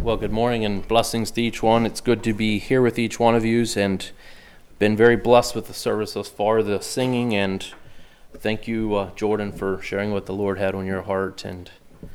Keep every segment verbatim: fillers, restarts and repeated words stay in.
Well, good morning and blessings to each one. It's good to be here with each one of you, and been very blessed with the service thus far, the singing, and thank you, uh, Jordan, for sharing what the Lord had on your heart. And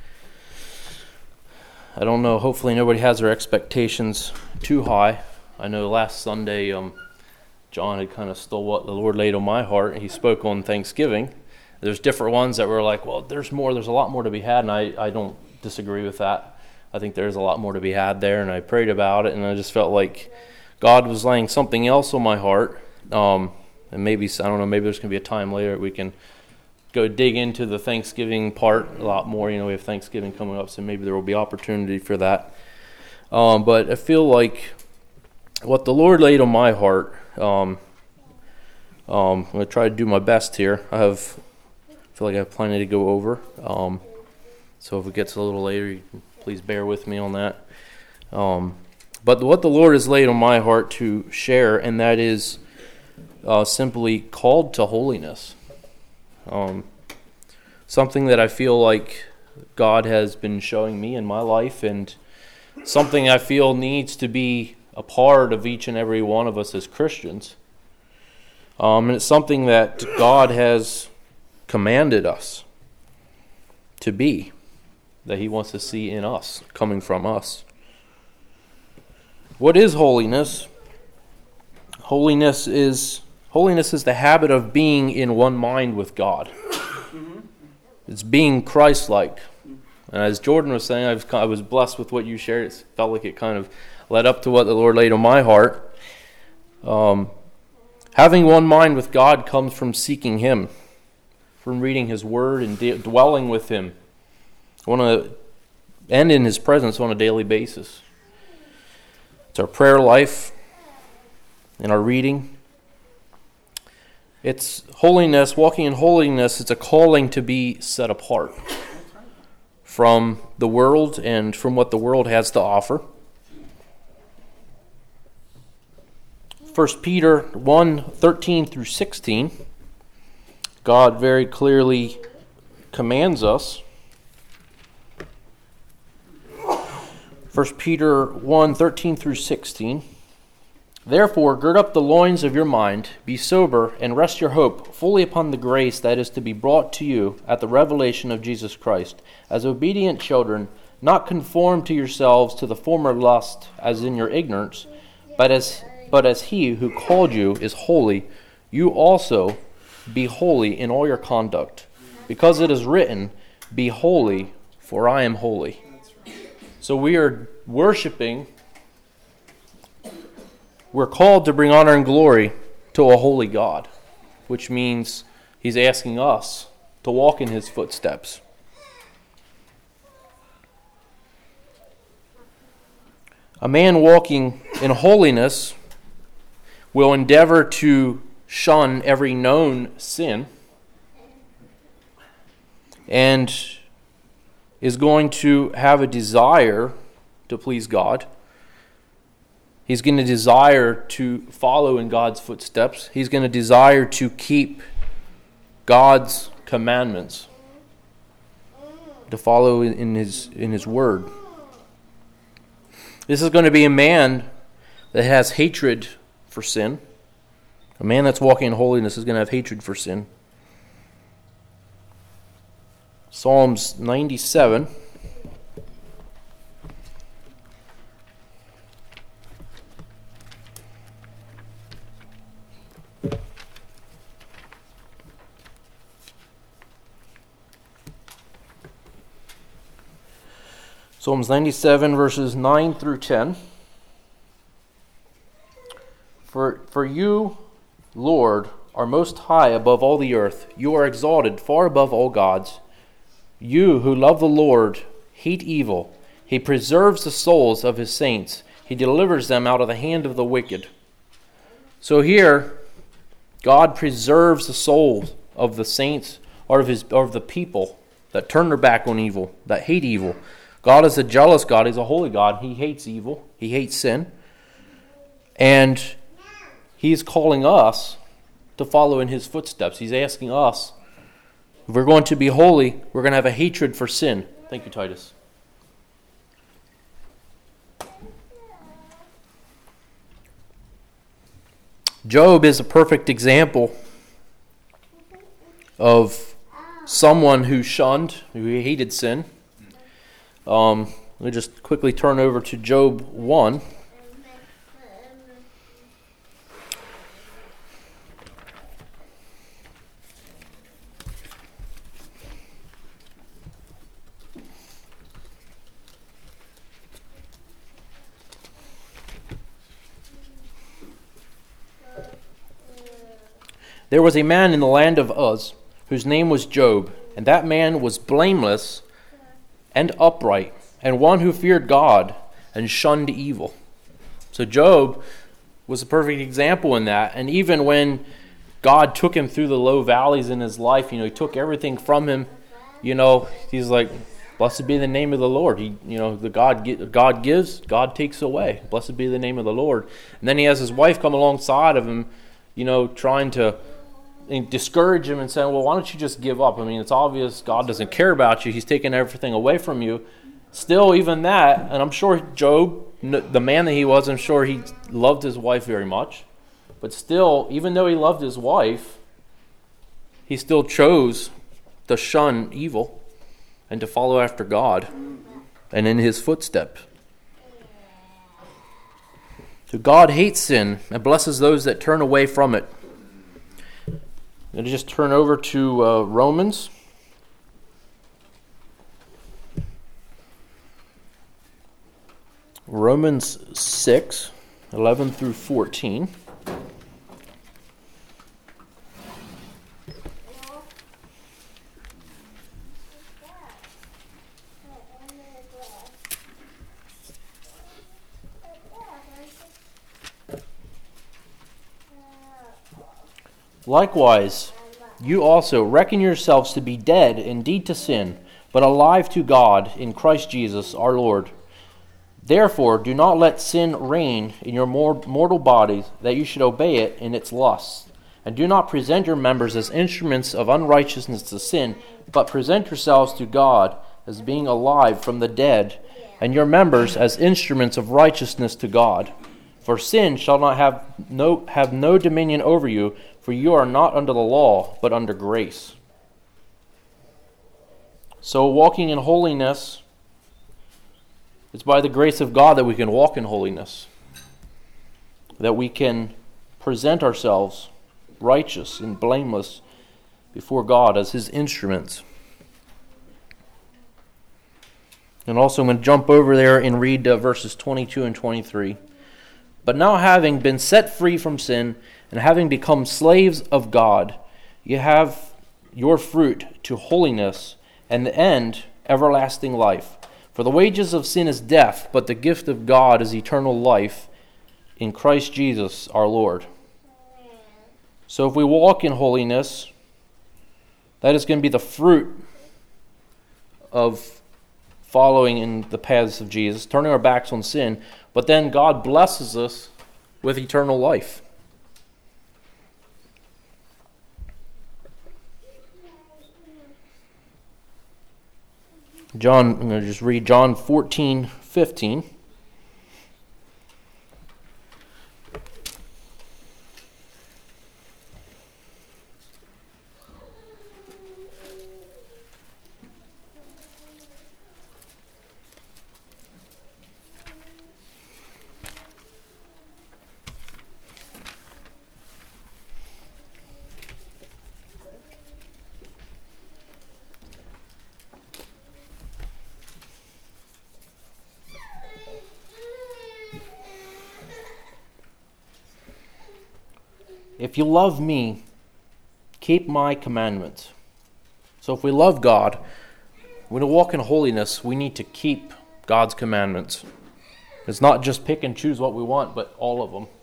I don't know, hopefully nobody has their expectations too high. I know last Sunday, um, John had kind of stole what the Lord laid on my heart. He spoke on Thanksgiving. There's different ones that were like, well, there's more, there's a lot more to be had, and I, I don't disagree with that. I think there's a lot more to be had there, and I prayed about it, and I just felt like God was laying something else on my heart. Um, and maybe, I don't know, maybe there's going to be a time later we can go dig into the Thanksgiving part a lot more. You know, we have Thanksgiving coming up, so maybe there will be opportunity for that. Um, but I feel like what the Lord laid on my heart, um, um, I'm going to try to do my best here. I have, I feel like I have plenty to go over. Um, so if it gets a little later, you can please bear with me on that. Um, but what the Lord has laid on my heart to share, and that is uh, simply called to holiness. Um, something that I feel like God has been showing me in my life, and something I feel needs to be a part of each and every one of us as Christians. Um, and it's something that God has commanded us to be, that he wants to see in us, coming from us. What is holiness? Holiness is holiness is the habit of being in one mind with God. Mm-hmm. It's being Christ-like. And as Jordan was saying, I was, I was blessed with what you shared. It felt like it kind of led up to what the Lord laid on my heart. Um, having one mind with God comes from seeking him, from reading his word and de- dwelling with him. On a, and in his presence on a daily basis. It's our prayer life and our reading. It's holiness, walking in holiness. It's a calling to be set apart from the world and from what the world has to offer. First Peter one, thirteen through sixteen, God very clearly commands us. First Peter one, thirteen through sixteen. Therefore, gird up the loins of your mind, be sober, and rest your hope fully upon the grace that is to be brought to you at the revelation of Jesus Christ. As obedient children, not conform to yourselves to the former lust as in your ignorance, but as but as he who called you is holy, you also be holy in all your conduct. Because it is written, be holy, for I am holy. So we are worshiping, we're called to bring honor and glory to a holy God, which means he's asking us to walk in his footsteps. A man walking in holiness will endeavor to shun every known sin and is going to have a desire to please God. He's going to desire to follow in God's footsteps. He's going to desire to keep God's commandments, to follow in his in his word. This is going to be a man that has hatred for sin. A man that's walking in holiness is going to have hatred for sin. Psalms ninety-seven. Psalms ninety-seven, verses nine through ten. For, for you, Lord, are most high above all the earth. You are exalted far above all gods. You who love the Lord hate evil. He preserves the souls of his saints. He delivers them out of the hand of the wicked. So here, God preserves the souls of the saints or of his or of the people that turn their back on evil, that hate evil. God is a jealous God. He's a holy God. He hates evil. He hates sin. And he's calling us to follow in his footsteps. He's asking us, if we're going to be holy, we're going to have a hatred for sin. Thank you, Titus. Job is a perfect example of someone who shunned, who hated sin. Um, let me just quickly turn over to Job one. There was a man in the land of Uz, whose name was Job, and that man was blameless and upright, and one who feared God and shunned evil. So Job was a perfect example in that. And even when God took him through the low valleys in his life, you know, he took everything from him, you know, he's like, blessed be the name of the Lord. He, you know, the God, God gives, God takes away. Blessed be the name of the Lord. And then he has his wife come alongside of him, you know, trying to discourage him and saying, well, why don't you just give up? I mean, it's obvious God doesn't care about you. He's taking everything away from you. Still, even that, and I'm sure Job, the man that he was, I'm sure he loved his wife very much. But still, even though he loved his wife, he still chose to shun evil and to follow after God and in his footsteps. So God hates sin and blesses those that turn away from it. I'm going to just turn over to uh, Romans. Romans six, eleven through fourteen. Likewise, you also reckon yourselves to be dead indeed to sin, but alive to God in Christ Jesus our Lord. Therefore, do not let sin reign in your mortal bodies, that you should obey it in its lusts. And do not present your members as instruments of unrighteousness to sin, but present yourselves to God as being alive from the dead, and your members as instruments of righteousness to God. For sin shall not have no have no dominion over you, for you are not under the law, but under grace. So walking in holiness, it's by the grace of God that we can walk in holiness, that we can present ourselves righteous and blameless before God as his instruments. And also I'm going to jump over there and read uh, verses twenty-two and twenty-three. But now having been set free from sin and having become slaves of God, you have your fruit to holiness and the end everlasting life. For the wages of sin is death, but the gift of God is eternal life in Christ Jesus our Lord. So if we walk in holiness, that is going to be the fruit of following in the paths of Jesus, turning our backs on sin, but then God blesses us with eternal life. John, I'm going to just read John fourteen fifteen. If you love me, keep my commandments. So if we love God, when we walk in holiness, we need to keep God's commandments. It's not just pick and choose what we want, but all of them.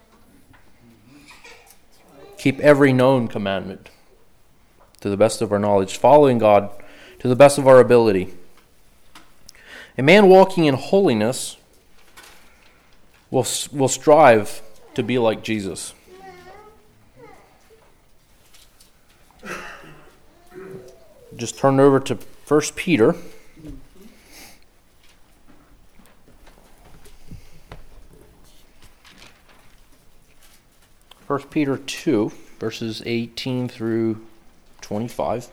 Keep every known commandment to the best of our knowledge, following God to the best of our ability. A man walking in holiness will, will strive to be like Jesus. Just turn over to First Peter. First Peter two, verses eighteen through twenty-five.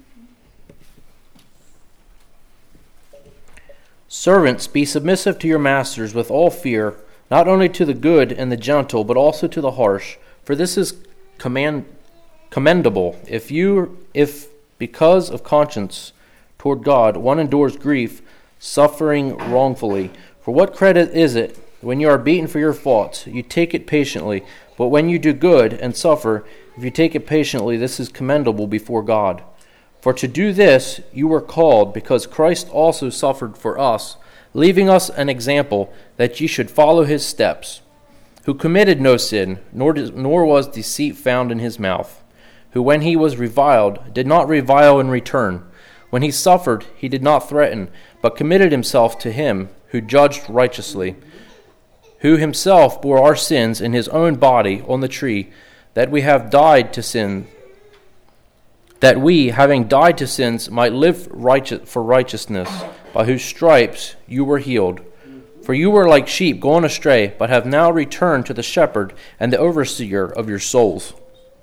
Servants, be submissive to your masters with all fear, not only to the good and the gentle, but also to the harsh. For this is command, commendable, if you, if because of conscience toward God, one endures grief, suffering wrongfully. For what credit is it when you are beaten for your faults? You take it patiently. But when you do good and suffer, if you take it patiently, this is commendable before God. For to do this you were called, because Christ also suffered for us, leaving us an example that ye should follow his steps, who committed no sin, nor, did, nor was deceit found in his mouth, who when he was reviled did not revile in return. When he suffered, he did not threaten, but committed himself to him who judged righteously, who himself bore our sins in his own body on the tree, that we have died to sin, that we, having died to sins, might live righteous for righteousness, by whose stripes you were healed. For you were like sheep going astray, but have now returned to the shepherd and the overseer of your souls.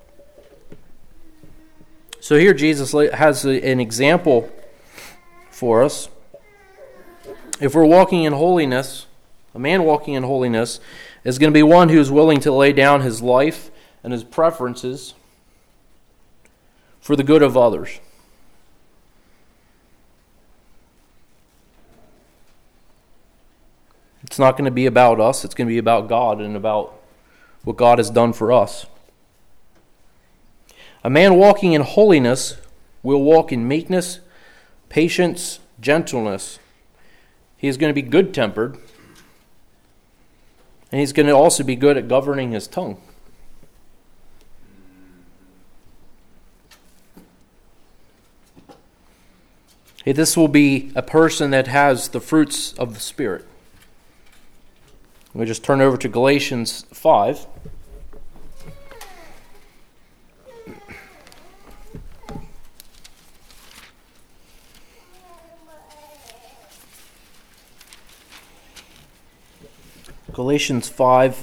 So here Jesus has an example for us. If we're walking in holiness, a man walking in holiness is going to be one who is willing to lay down his life and his preferences for the good of others. It's not going to be about us. It's going to be about God and about what God has done for us. A man walking in holiness will walk in meekness, patience, gentleness. He is going to be good-tempered, and he's going to also be good at governing his tongue. Hey, this will be a person that has the fruits of the Spirit. We just turn over to Galatians five. Galatians five,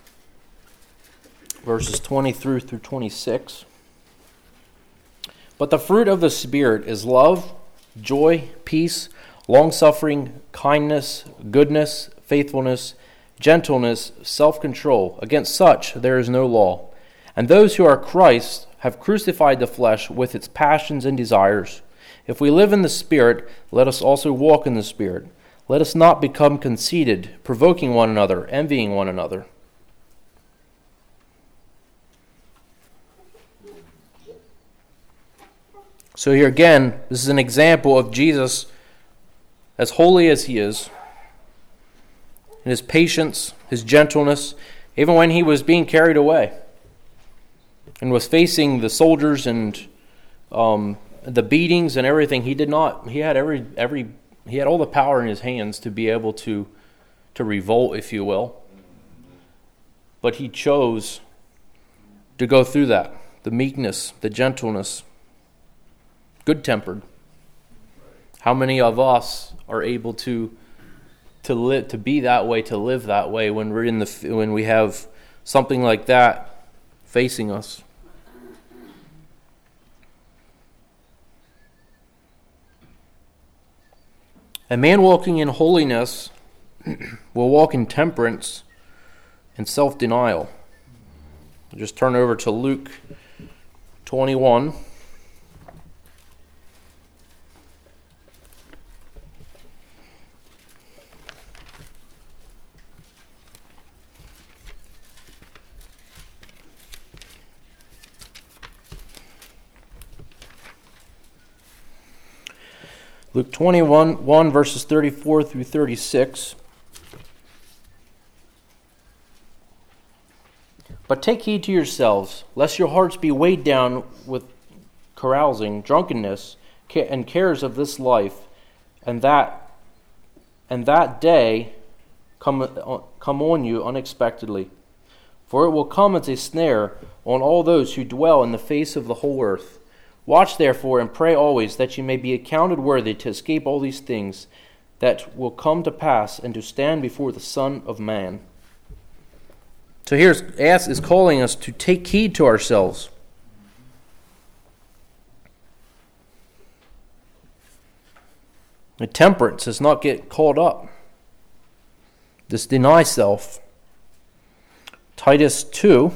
verses twenty-three through twenty-six. But the fruit of the Spirit is love, joy, peace, long-suffering, kindness, goodness, faithfulness, gentleness, self-control. Against such there is no law. And those who are Christ have crucified the flesh with its passions and desires. If we live in the Spirit, let us also walk in the Spirit. Let us not become conceited, provoking one another, envying one another. So here again, this is an example of Jesus, as holy as he is, and his patience, his gentleness, even when he was being carried away and was facing the soldiers and um, the beatings and everything. He did not. He had every every. He had all the power in his hands to be able to to revolt, if you will. But he chose to go through that, the meekness, the gentleness, good-tempered. How many of us are able to to live, to be that way, to live that way when we're in the when we have something like that facing us? A man walking in holiness will walk in temperance and self-denial. I'll just turn over to Luke twenty-one. Luke twenty-one, one, verses thirty-four through thirty-six. But take heed to yourselves, lest your hearts be weighed down with carousing, drunkenness, and cares of this life, and that and that day come, come on you unexpectedly. For it will come as a snare on all those who dwell in the face of the whole earth. Watch therefore and pray always that you may be accounted worthy to escape all these things that will come to pass and to stand before the Son of Man. So here's ask is calling us to take heed to ourselves. The temperance is not get caught up. This deny self. Titus two.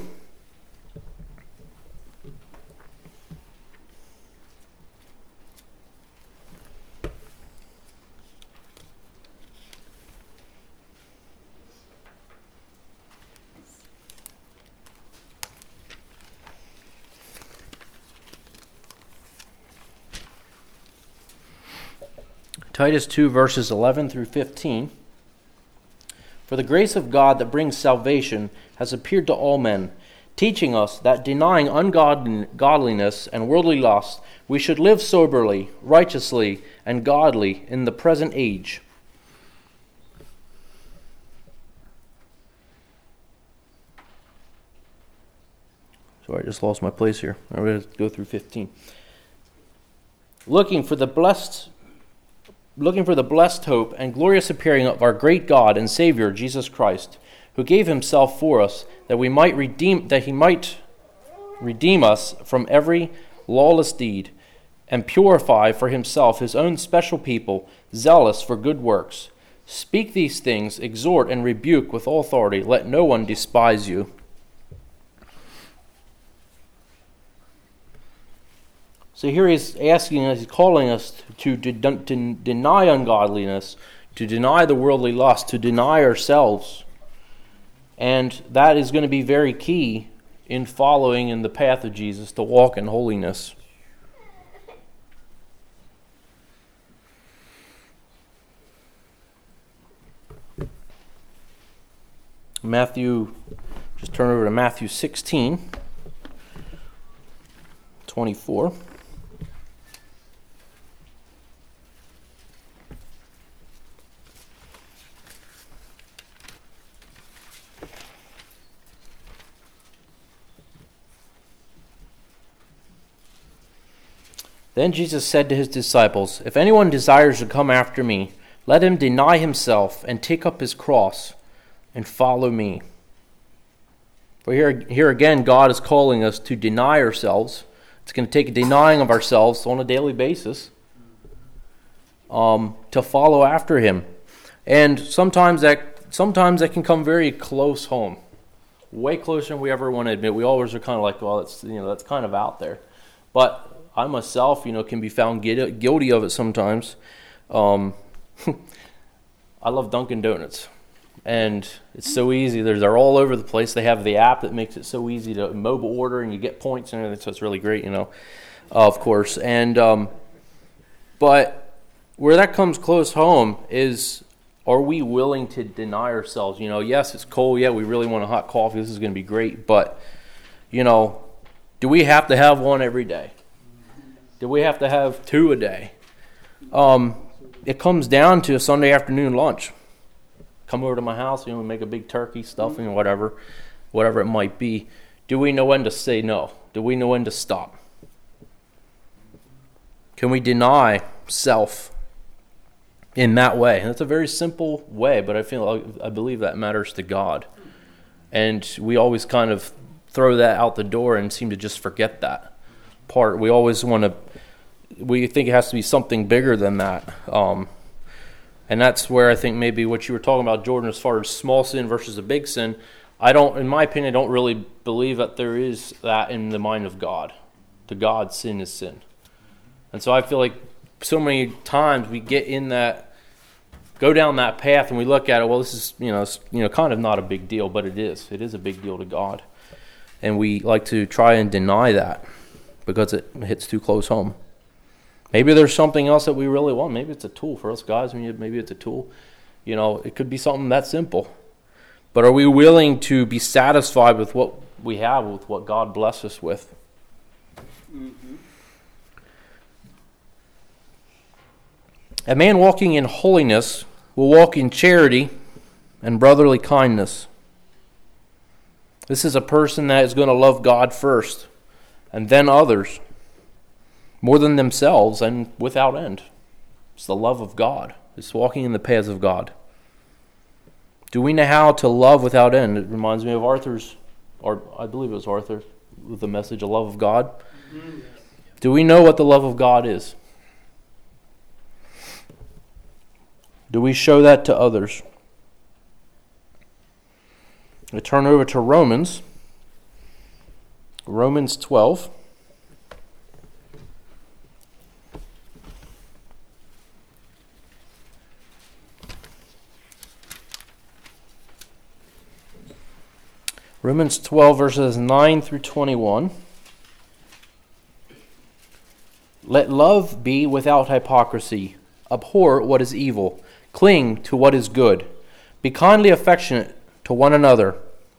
Titus two, verses eleven through fifteen. For the grace of God that brings salvation has appeared to all men, teaching us that denying ungodliness and worldly lust, we should live soberly, righteously, and godly in the present age. Sorry, I just lost my place here. I'm going to go through fifteen. Looking for the blessed looking for the blessed hope and glorious appearing of our great God and Savior Jesus Christ, who gave himself for us that we might redeem that he might redeem us from every lawless deed and purify for himself his own special people, zealous for good works. Speak these things, exhort and rebuke with all authority. Let no one despise you. So here he's asking us, he's calling us to, to, to deny ungodliness, to deny the worldly lust, to deny ourselves. And that is going to be very key in following in the path of Jesus, to walk in holiness. Matthew, just turn over to Matthew sixteen, twenty-four. Then Jesus said to his disciples, If anyone desires to come after me, let him deny himself and take up his cross and follow me. For here, here again, God is calling us to deny ourselves. It's going to take a denying of ourselves on a daily basis um, to follow after him. And sometimes that sometimes that can come very close home, way closer than we ever want to admit. We always are kind of like, well, it's, you know, that's kind of out there. But I myself, you know, can be found guilty of it sometimes. Um, I love Dunkin' Donuts, and it's so easy. They're, they're all over the place. They have the app that makes it so easy to mobile order, and you get points and everything, so it's really great, you know, uh, of course. And um, but where that comes close home is, are we willing to deny ourselves? You know, yes, it's cold. Yeah, we really want a hot coffee. This is going to be great. But, you know, do we have to have one every day? Do we have to have two a day? Um, it comes down to a Sunday afternoon lunch. Come over to my house, you know, make a big turkey, stuffing, or whatever, whatever it might be. Do we know when to say no? Do we know when to stop? Can we deny self in that way? And it's a very simple way, but I feel I believe that matters to God. And we always kind of throw that out the door and seem to just forget that part. We always want to, we think it has to be something bigger than that. Um, and that's where I think maybe what you were talking about, Jordan, as far as small sin versus a big sin, I don't, in my opinion, I don't really believe that there is that in the mind of God. To God, sin is sin. And so I feel like so many times we get in that, go down that path and we look at it, well, this is, you know, you know, kind of not a big deal, but it is. It is a big deal to God. And we like to try and deny that because it hits too close home. Maybe there's something else that we really want. Maybe it's a tool for us guys. Maybe it's a tool. You know, it could be something that simple. But are we willing to be satisfied with what we have, with what God blessed us with? Mm-hmm. A man walking in holiness will walk in charity and brotherly kindness. This is a person that is going to love God first and then others more than themselves and without end. It's the love of God. It's walking in the paths of God. Do we know how to love without end? It reminds me of Arthur's, or I believe it was Arthur, with the message, "A love of God." Mm-hmm. Do we know what the love of God is? Do we show that to others? I turn over to Romans. Romans twelve. Romans twelve, verses nine through twenty-one. Let love be without hypocrisy. Abhor what is evil. Cling to what is good. Be kindly affectionate to one another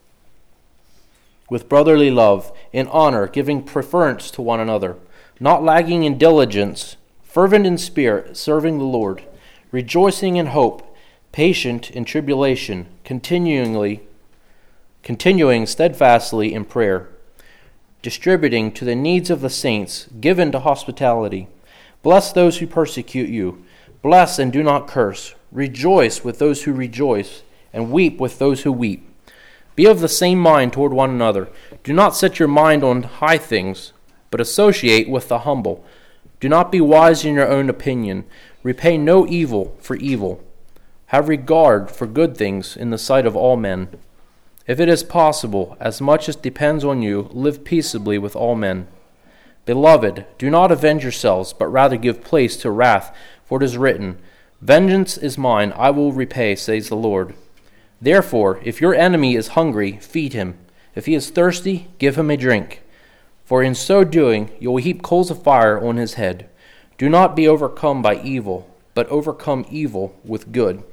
with brotherly love, in honor, giving preference to one another, not lagging in diligence, fervent in spirit, serving the Lord, rejoicing in hope, patient in tribulation, continually continuing steadfastly in prayer, distributing to the needs of the saints, given to hospitality. Bless those who persecute you. Bless and do not curse. Rejoice with those who rejoice, and weep with those who weep. Be of the same mind toward one another. Do not set your mind on high things, but associate with the humble. Do not be wise in your own opinion. Repay no evil for evil. Have regard for good things in the sight of all men. If it is possible, as much as depends on you, live peaceably with all men. Beloved, do not avenge yourselves, but rather give place to wrath, for it is written, Vengeance is mine, I will repay, says the Lord. Therefore, if your enemy is hungry, feed him. If he is thirsty, give him a drink. For in so doing, you will heap coals of fire on his head. Do not be overcome by evil, but overcome evil with good.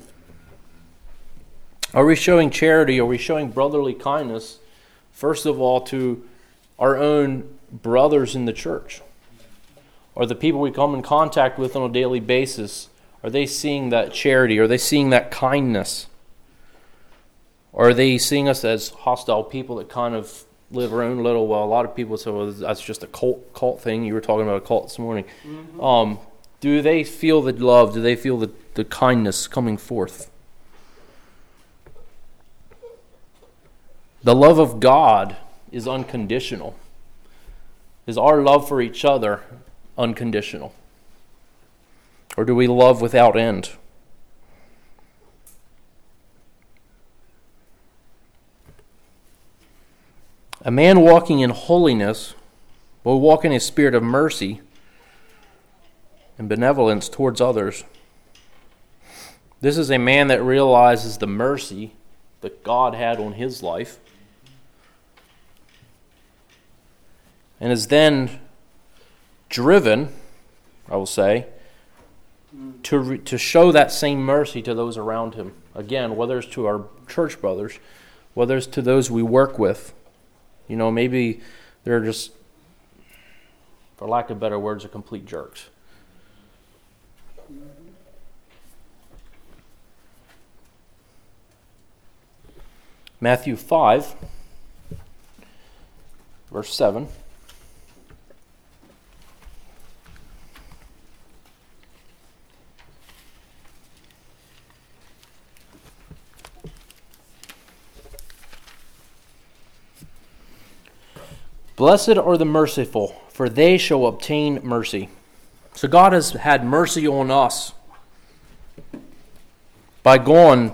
Are we showing charity? Are we showing brotherly kindness, first of all, to our own brothers in the church? Or the people we come in contact with on a daily basis, are they seeing that charity? Are they seeing that kindness? Or are they seeing us as hostile people that kind of live our own little, well, a lot of people say, well, that's just a cult, cult thing. You were talking about a cult this morning. Mm-hmm. Um, do they feel the love? Do they feel the, the kindness coming forth? The love of God is unconditional. Is our love for each other unconditional? Or do we love without end? A man walking in holiness will walk in a spirit of mercy and benevolence towards others. This is a man that realizes the mercy that God had on his life, and is then driven, I will say, to re- to show that same mercy to those around him. Again, whether it's to our church brothers, whether it's to those we work with. You know, maybe they're just, for lack of better words, are complete jerks. Matthew five, verse seven. Blessed are the merciful, for they shall obtain mercy. So God has had mercy on us by going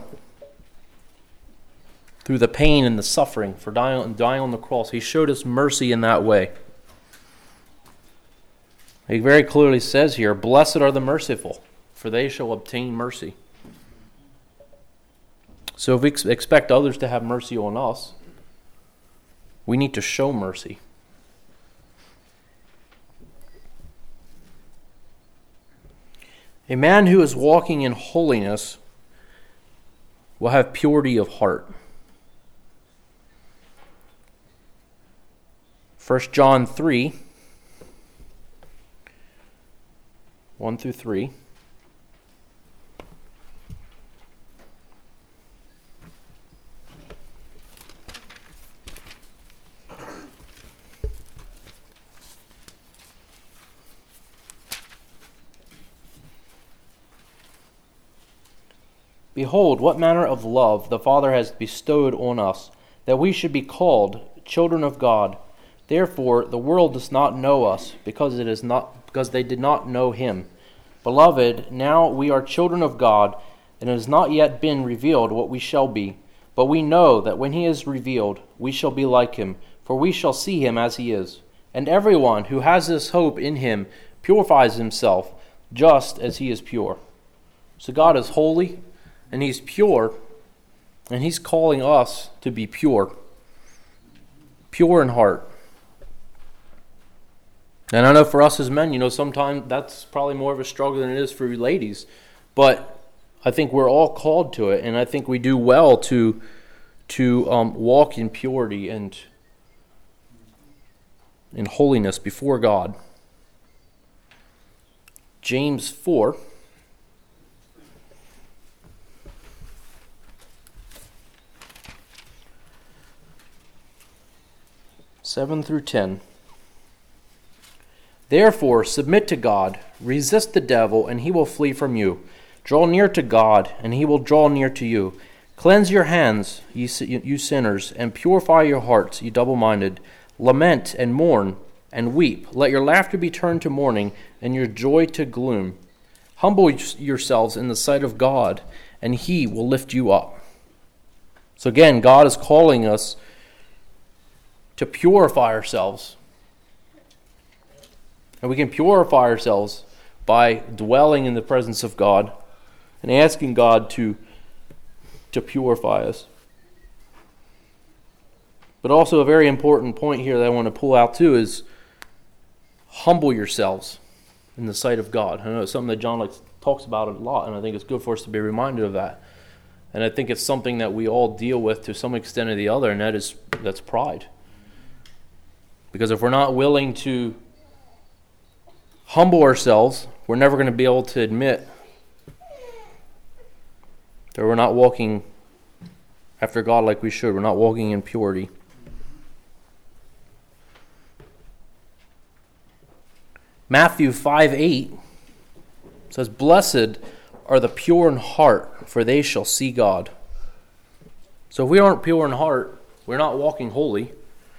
through the pain and the suffering for dying, dying on the cross. He showed us mercy in that way. He very clearly says here, blessed are the merciful, for they shall obtain mercy. So if we ex- expect others to have mercy on us, we need to show mercy. A man who is walking in holiness will have purity of heart. First John three, one through three. Behold, what manner of love the Father has bestowed on us, that we should be called children of God. Therefore the world does not know us, because it is not because they did not know him. Beloved, now we are children of God, and it has not yet been revealed what we shall be. But we know that when he is revealed, we shall be like him, for we shall see him as he is. And everyone who has this hope in him purifies himself, just as he is pure. So God is holy, and he's pure, and he's calling us to be pure. Pure in heart. And I know for us as men, you know, sometimes that's probably more of a struggle than it is for you ladies. But I think we're all called to it, and I think we do well to to um, walk in purity and in holiness before God. James four. seven through ten. Therefore, submit to God, resist the devil, and he will flee from you. Draw near to God, and he will draw near to you. Cleanse your hands, ye, you sinners, and purify your hearts, ye double-minded. Lament and mourn and weep. Let your laughter be turned to mourning, and your joy to gloom. Humble yourselves in the sight of God, and he will lift you up. So again, God is calling us to purify ourselves. And we can purify ourselves by dwelling in the presence of God and asking God to, to purify us. But also a very important point here that I want to pull out too is humble yourselves in the sight of God. I know it's something that John likes, talks about a lot, and I think it's good for us to be reminded of that. And I think it's something that we all deal with to some extent or the other, and that is that's pride. Because if we're not willing to humble ourselves, we're never going to be able to admit that we're not walking after God like we should. We're not walking in purity. Matthew five eight says, "Blessed are the pure in heart, for they shall see God." So if we aren't pure in heart, we're not walking holy.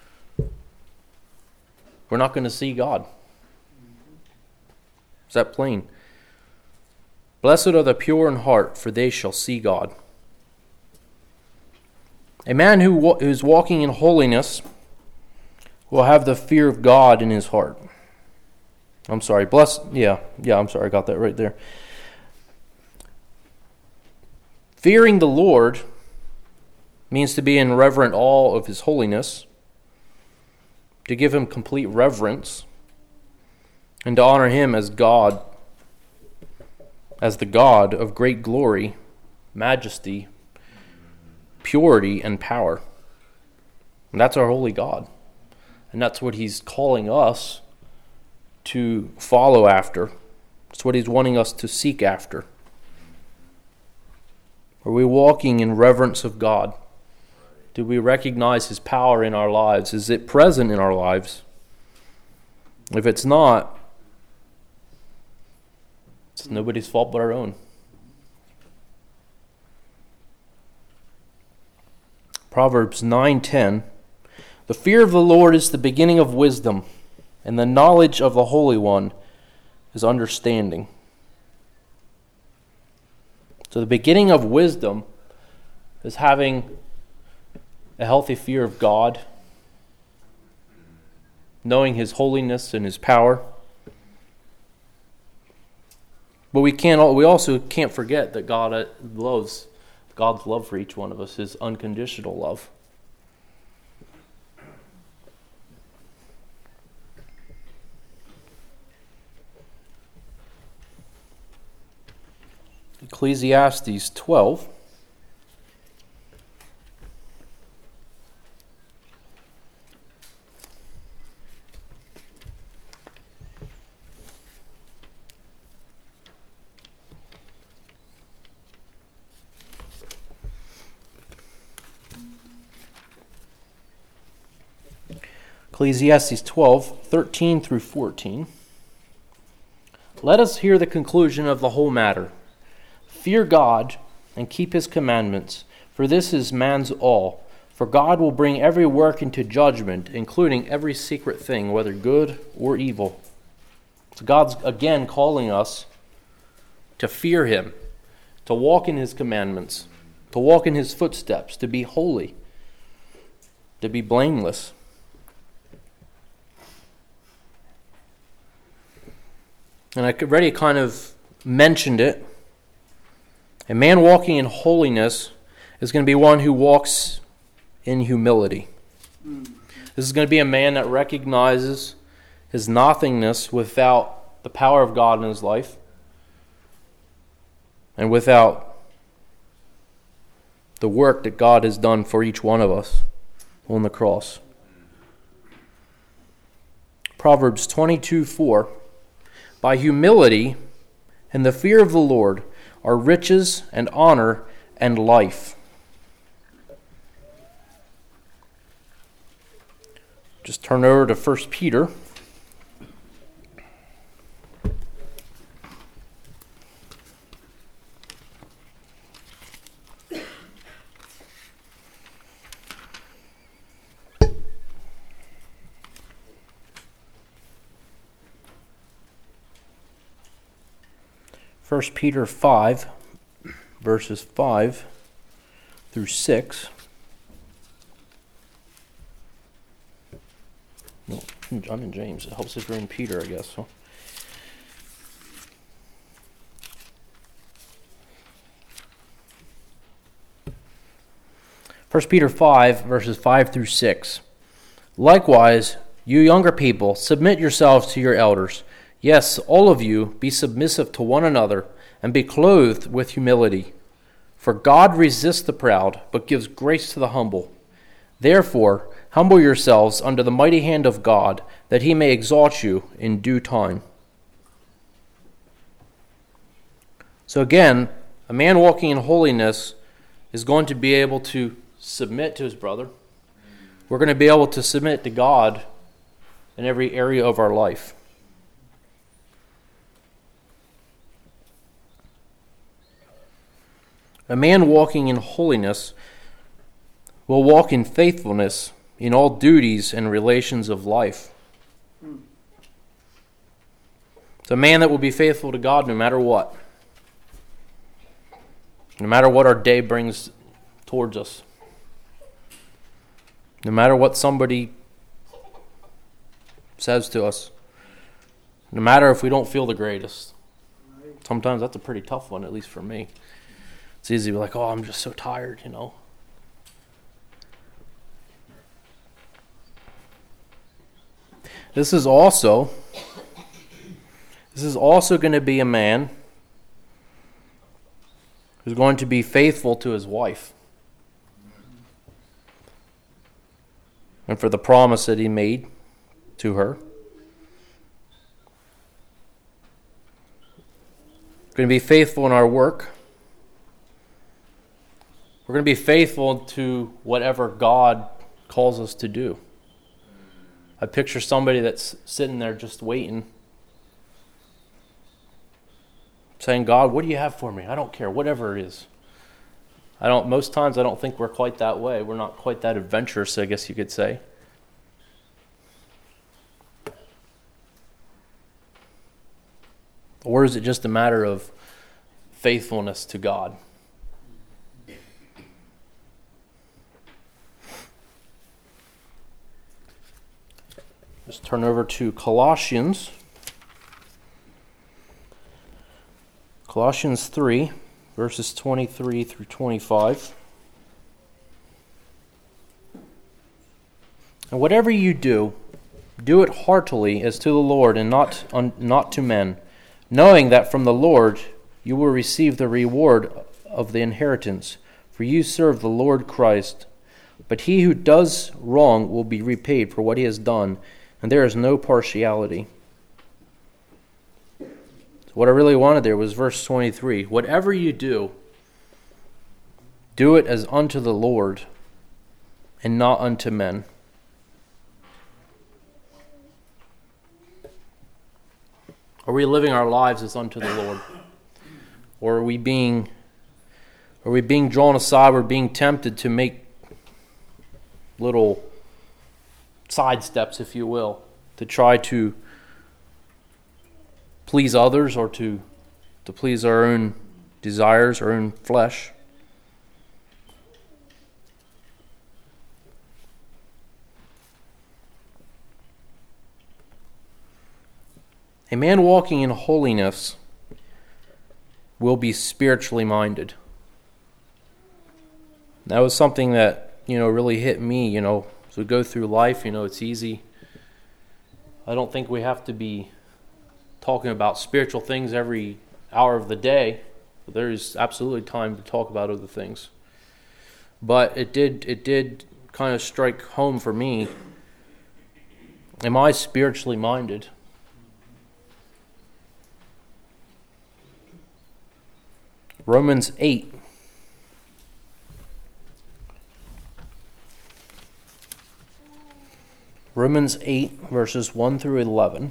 We're not going to see God. Is that plain? Blessed are the pure in heart, for they shall see God. A man who is walking in holiness will have the fear of God in his heart. I'm sorry, bless, yeah, yeah, I'm sorry, I got that right there. Fearing the Lord means to be in reverent awe of his holiness, to give him complete reverence, and to honor him as God, as the God of great glory, majesty, purity, and power. And that's our holy God. And that's what he's calling us to follow after. It's what he's wanting us to seek after. Are we walking in reverence of God? Do we recognize his power in our lives? Is it present in our lives? If it's not, it's nobody's fault but our own. Proverbs nine ten. The fear of the Lord is the beginning of wisdom, and the knowledge of the Holy One is understanding. So the beginning of wisdom is having a healthy fear of God, knowing his holiness and his power. But we can't. We also can't forget that God loves, God's love for each one of us, his unconditional love. Ecclesiastes twelve. Ecclesiastes twelve, thirteen through fourteen. Let us hear the conclusion of the whole matter. Fear God, and keep his commandments, for this is man's all. For God will bring every work into judgment, including every secret thing, whether good or evil. So God's again calling us to fear him, to walk in his commandments, to walk in his footsteps, to be holy, to be blameless. And I already kind of mentioned it. A man walking in holiness is going to be one who walks in humility. This is going to be a man that recognizes his nothingness without the power of God in his life and without the work that God has done for each one of us on the cross. Proverbs twenty-two four. By humility and the fear of the Lord are riches and honor and life. Just turn over to First Peter. First Peter five, verses five through six. No, I'm in James. It helps if you're in Peter, I guess. So. First Peter five, verses five through six. Likewise, you younger people, submit yourselves to your elders. Yes, all of you, be submissive to one another, and be clothed with humility. For God resists the proud, but gives grace to the humble. Therefore, humble yourselves under the mighty hand of God, that he may exalt you in due time. So again, a man walking in holiness is going to be able to submit to his brother. We're going to be able to submit to God in every area of our life. A man walking in holiness will walk in faithfulness in all duties and relations of life. It's a man that will be faithful to God no matter what. No matter what our day brings towards us. No matter what somebody says to us. No matter if we don't feel the greatest. Sometimes that's a pretty tough one, at least for me. It's easy to be like, oh, I'm just so tired, you know. This is also, this is also going to be a man who's going to be faithful to his wife. And for the promise that he made to her. We're going to be faithful in our work. We're going to be faithful to whatever God calls us to do. I picture somebody that's sitting there just waiting, saying, God, what do you have for me? I don't care, whatever it is. I don't. Most times I don't think we're quite that way. We're not quite that adventurous, I guess you could say. Or is it just a matter of faithfulness to God? Let's turn over to Colossians. Colossians three, verses twenty-three through twenty-five. And whatever you do, do it heartily as to the Lord and not, un, not to men, knowing that from the Lord you will receive the reward of the inheritance, for you serve the Lord Christ. But he who does wrong will be repaid for what he has done, and there is no partiality. So what I really wanted there was verse twenty-three. Whatever you do, do it as unto the Lord and not unto men. Are we living our lives as unto the Lord? Or are we being, Are we being drawn aside? We're being tempted to make little side steps, if you will, to try to please others or to, to please our own desires, our own flesh. A man walking in holiness will be spiritually minded. That was something that, you know, really hit me, you know, as we go through life, you know, it's easy. I don't think we have to be talking about spiritual things every hour of the day. There's absolutely time to talk about other things. But it did, it did kind of strike home for me. Am I spiritually minded? Romans eight. Romans eight, verses one through eleven.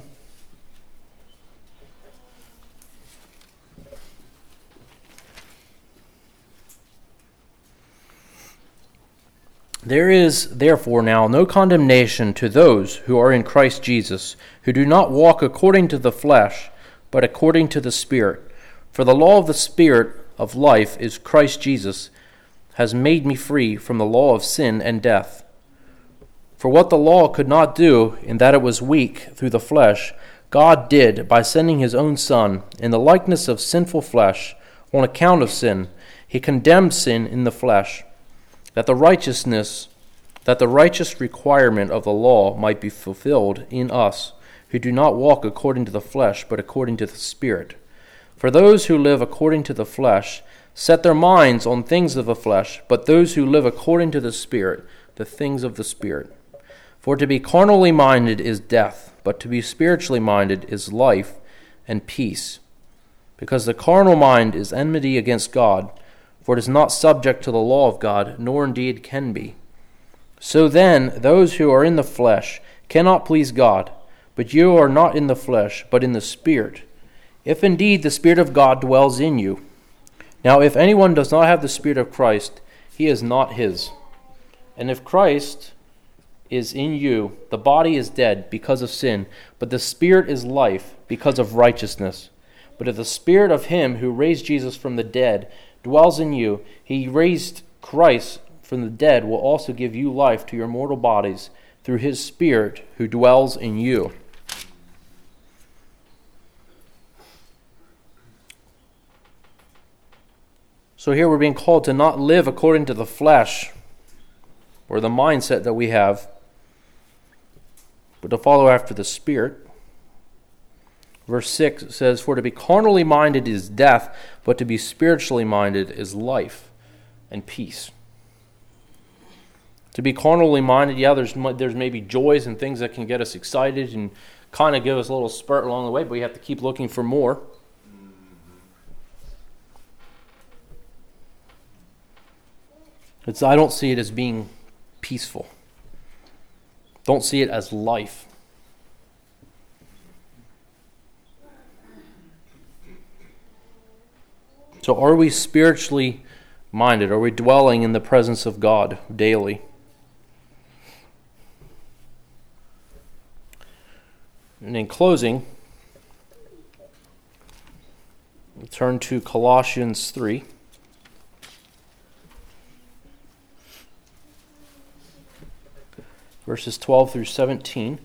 There is therefore now no condemnation to those who are in Christ Jesus, who do not walk according to the flesh, but according to the Spirit. For the law of the Spirit of life is Christ Jesus, has made me free from the law of sin and death. For what the law could not do, in that it was weak through the flesh, God did by sending his own Son, in the likeness of sinful flesh, on account of sin. He condemned sin in the flesh, that the righteousness, that the righteous requirement of the law might be fulfilled in us, who do not walk according to the flesh, but according to the Spirit. For those who live according to the flesh set their minds on things of the flesh, but those who live according to the Spirit, the things of the Spirit. For to be carnally minded is death, but to be spiritually minded is life and peace. Because the carnal mind is enmity against God, for it is not subject to the law of God, nor indeed can be. So then, those who are in the flesh cannot please God, but you are not in the flesh, but in the Spirit, if indeed the Spirit of God dwells in you. Now if anyone does not have the Spirit of Christ, he is not his. And if Christ is in you, the body is dead because of sin, but the Spirit is life because of righteousness. But if the Spirit of him who raised Jesus from the dead dwells in you, he raised Christ from the dead will also give you life to your mortal bodies through his Spirit who dwells in you. So here we're being called to not live according to the flesh or the mindset that we have, but to follow after the Spirit. Verse six says, For to be carnally minded is death, but to be spiritually minded is life and peace. To be carnally minded, yeah, there's there's maybe joys and things that can get us excited and kind of give us a little spurt along the way, but we have to keep looking for more. It's, I don't see it as being peaceful. Don't see it as life. So are we spiritually minded? Are we dwelling in the presence of God daily? And in closing, we'll turn to Colossians three. Verses twelve through seventeen.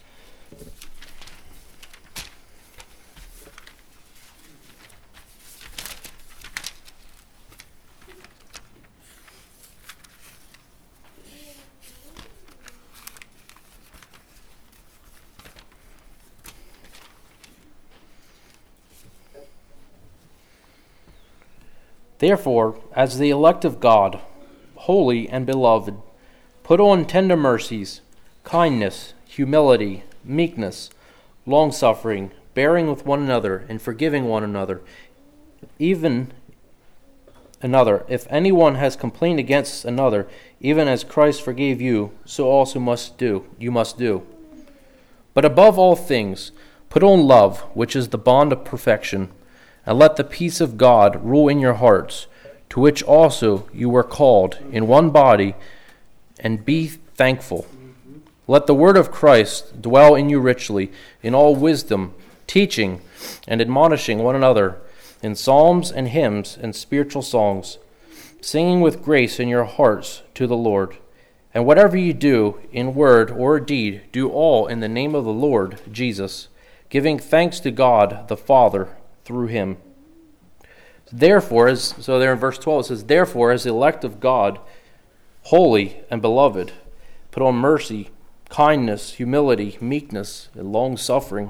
Therefore, as the elect of God, holy and beloved, put on tender mercies, kindness, humility, meekness, long-suffering, bearing with one another, and forgiving one another, even another. If anyone has complained against another, even as Christ forgave you, so also must do. You must do. But above all things, put on love, which is the bond of perfection, and let the peace of God rule in your hearts, to which also you were called in one body, and be thankful. Let the word of Christ dwell in you richly, in all wisdom, teaching and admonishing one another in psalms and hymns and spiritual songs, singing with grace in your hearts to the Lord. And whatever you do, in word or deed, do all in the name of the Lord Jesus, giving thanks to God the Father through him. Therefore, as so there in verse twelve it says, therefore, as the elect of God, holy and beloved, put on mercy, kindness, humility, meekness, and long-suffering.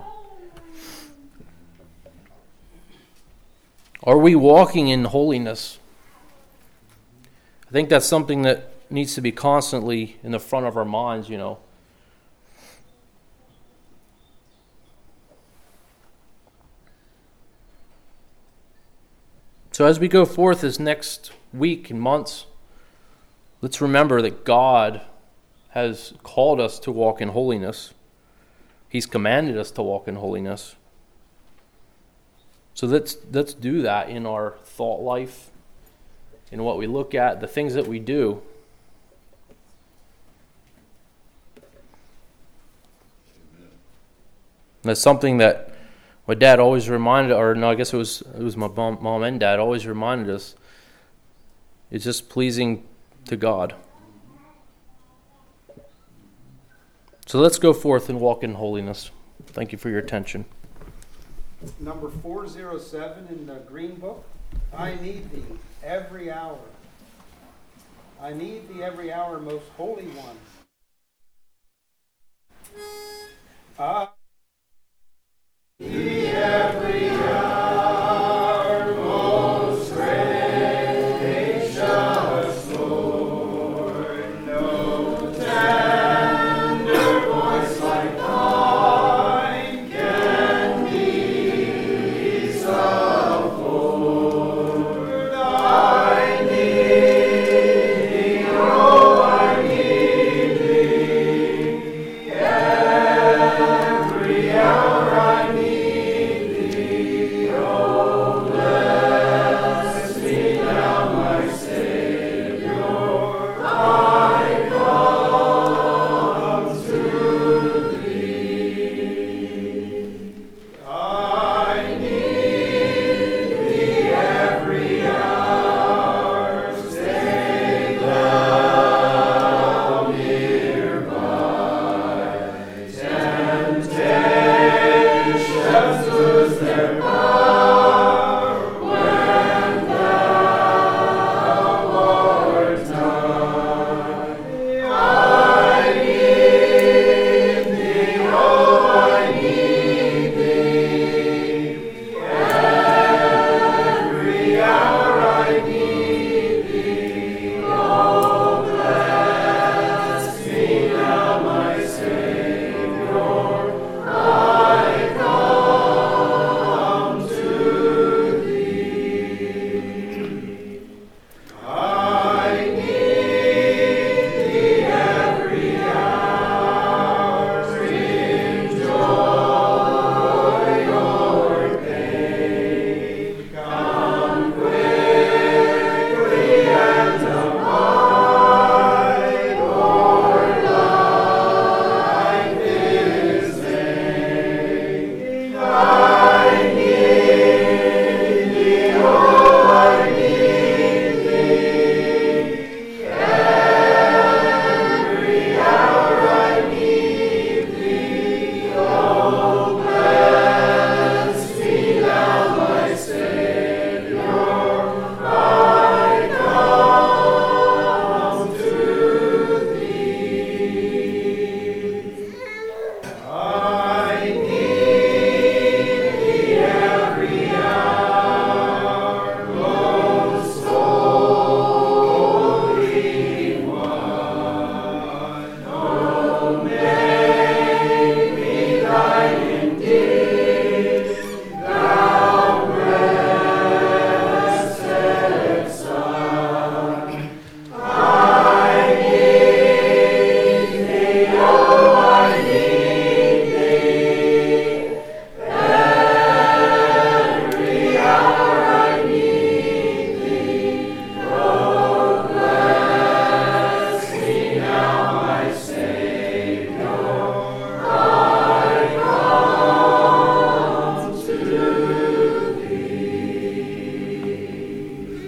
Are we walking in holiness? I think that's something that needs to be constantly in the front of our minds, you know. So as we go forth this next week and months, let's remember that God has called us to walk in holiness. He's commanded us to walk in holiness. So let's let's do that in our thought life, in what we look at, the things that we do. That's something that my dad always reminded, or no, I guess it was it was my mom, mom and dad always reminded us. It's just pleasing to God. So let's go forth and walk in holiness. Thank you for your attention. Number four oh seven in the Green Book. I need thee every hour. I need thee every hour, most holy one. Ah.